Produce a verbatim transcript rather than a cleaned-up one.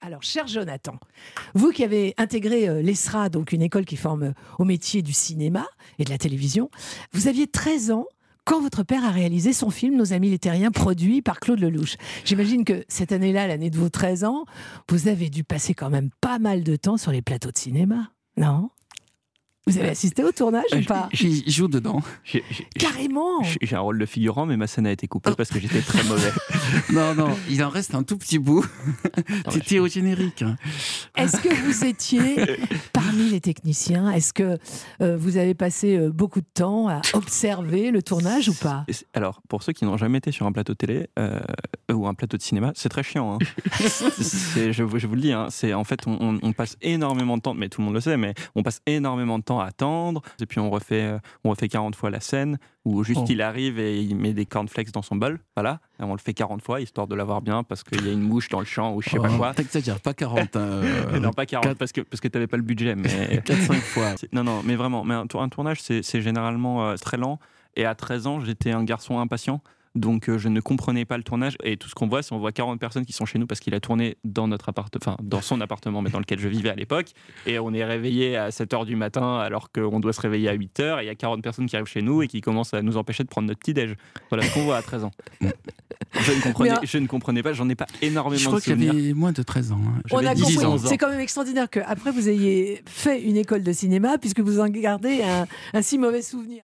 Alors, cher Jonathan, vous qui avez intégré euh, l'E S R A, donc une école qui forme euh, au métier du cinéma et de la télévision, vous aviez treize ans quand votre père a réalisé son film Nos amis les terriens, produit par Claude Lelouch. J'imagine que cette année-là, l'année de vos treize ans, vous avez dû passer quand même pas mal de temps sur les plateaux de cinéma, non ? Vous avez assisté au tournage ou pas ? Il joue dedans. J'ai, j'ai, Carrément. j'ai, j'ai un rôle de figurant, mais ma scène a été coupée parce que j'étais très mauvais. Non, non, il en reste un tout petit bout. C'était au générique. Est-ce que vous étiez parmi les techniciens ? Est-ce que euh, vous avez passé euh, beaucoup de temps à observer le tournage ou pas ? Alors, pour ceux qui n'ont jamais été sur un plateau de télé euh, ou un plateau de cinéma, c'est très chiant. Hein. c'est, je, je vous le dis, hein, c'est, en fait, on, on passe énormément de temps, mais tout le monde le sait, mais on passe énormément de temps à attendre, et puis on refait, on refait quarante fois la scène, où juste Oh. il arrive et il met des cornflakes dans son bol, voilà, et on le fait quarante fois, histoire de l'avoir bien, parce qu'il y a une mouche dans le champ, ou je sais Oh, pas quoi. T'exagères, pas quarante. Hein, non, pas quarante, quatre- parce que, parce que t'avais pas le budget, mais... quatre cinq fois. C'est- Non, non, mais vraiment, mais un, tour- un tournage, c'est, c'est généralement euh, très lent. Et à treize ans, j'étais un garçon impatient. Donc, euh, je ne comprenais pas le tournage. Et tout ce qu'on voit, c'est on voit quarante personnes qui sont chez nous parce qu'il a tourné dans, notre appart- enfin, dans son appartement, mais dans lequel je vivais à l'époque. Et on est réveillé à sept heures du matin alors qu'on doit se réveiller à huit heures. Et il y a quarante personnes qui arrivent chez nous et qui commencent à nous empêcher de prendre notre petit-déj. Voilà ce qu'on voit à treize ans. Je ne comprenais, Mais, je ne comprenais pas, j'en ai pas énormément Je crois de qu'il y souvenirs. avait moins de treize ans. Hein. On J'avais a dix compris. ans. C'est quand même extraordinaire qu'après vous ayez fait une école de cinéma puisque vous en gardez un, un si mauvais souvenir.